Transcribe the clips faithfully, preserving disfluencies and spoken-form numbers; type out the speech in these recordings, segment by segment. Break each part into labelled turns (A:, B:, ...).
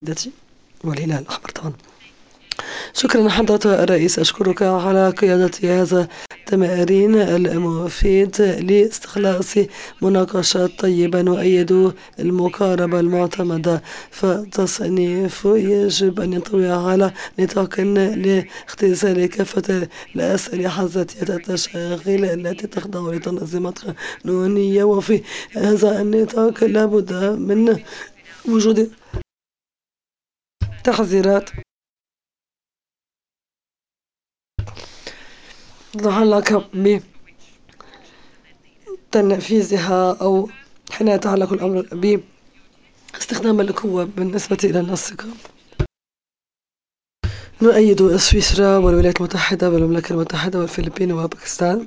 A: سيدتي والهلال الأحمر طبعا. شكرا حضرة الرئيس، أشكرك على قيادة هذا التمارين المفيد لاستخلاص مناقشات طيبة وأيد المقاربة المعتمدة. فالتصنيف يجب أن ينطوي على نطاق لاختزال كافة الأسلحة ذاتية التشغيل التي تخضع لتنظيمات قانونية، وفي هذا النطاق لابد من وجود تحذيرات تتعلق بتنفيذها أو حين يتعلق الأمر باستخدام القوة. بالنسبة إلى النسق، نؤيد سويسرا والولايات المتحدة والمملكة المتحدة والفلبين وباكستان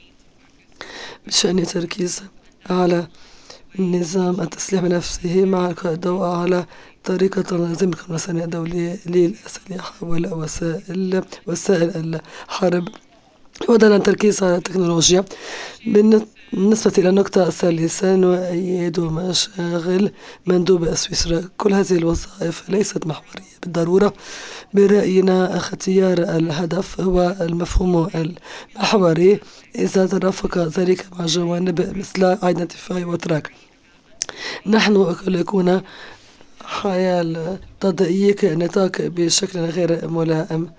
A: بشأن التركيز على نظام التسليح بنفسه، مع الضوء على طريقة تنظيم القانون الدولي للأسلحة والوسائل وسائل الحرب، وضلا التركيز على التكنولوجيا. بالنسبة إلى النقطة الثالثة، نؤيد مشاغل مندوب سويسرا. كل هذه الوظائف ليست محورية بالضرورة. برأينا اختيار الهدف هو المفهوم المحوري إذا ترافق ذلك مع جوانب مثل identify وتراك. نحن قلقون حيال تضييق النطاق بشكل غير ملائم.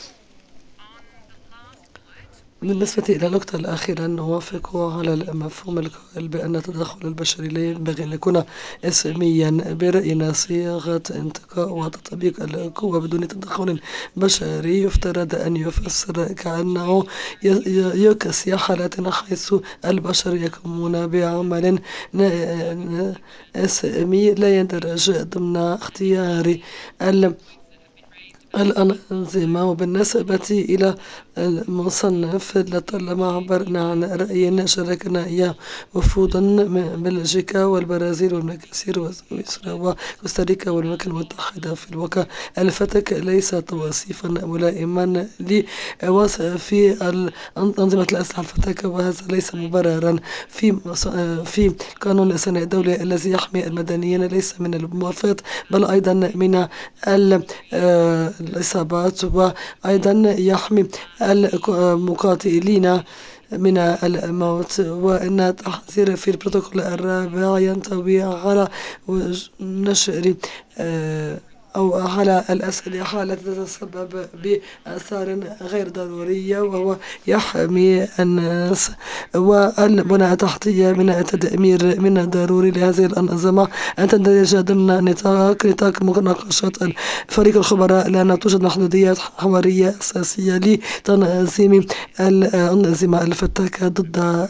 A: بالنسبة إلى النقطة الأخيرة، نوافق على المفهوم القائل بأن التدخل البشري لا ينبغي أن يكون اسميا. برأينا صياغة انتقاء وتطبيق القوة بدون تدخل بشري يفترض أن يفسر كأنه يقسي حالات حيث البشر يقومون بعمل اسمي لا يندرج ضمن اختيار الأنظمة. وبالنسبة إلى المصنف، لطالما عبرنا عن رأينا شاركنا إياه وفود من بلجيكا والبرازيل والمكسيك وسويسرا وكوستاريكا والولايات المتحدة. في الواقع الفتك ليس توصيفا ملائما لوصف أنظمة الأسلحة الفتاكة، وهذا ليس مبررا. في في قانون الإنساني الدولي الذي يحمي المدنيين ليس من الموافقة بل أيضا من الإصابات، وأيضا يحمي المقاتلين من الموت. وإن تحذير في البروتوكول الرابع ينطوي على نشر أو على الأسلحة التي تتسبب بآثار غير ضرورية، وهو يحمي الناس. والبنى التحتية من التدمير. من الضروري لهذه الأنظمة أن تندرج ضمن نطاق نطاق مناقشات فريق الخبراء، لأن توجد محدوديات حوارية أساسية لتنظيم الأنظمة الفتاكة ضد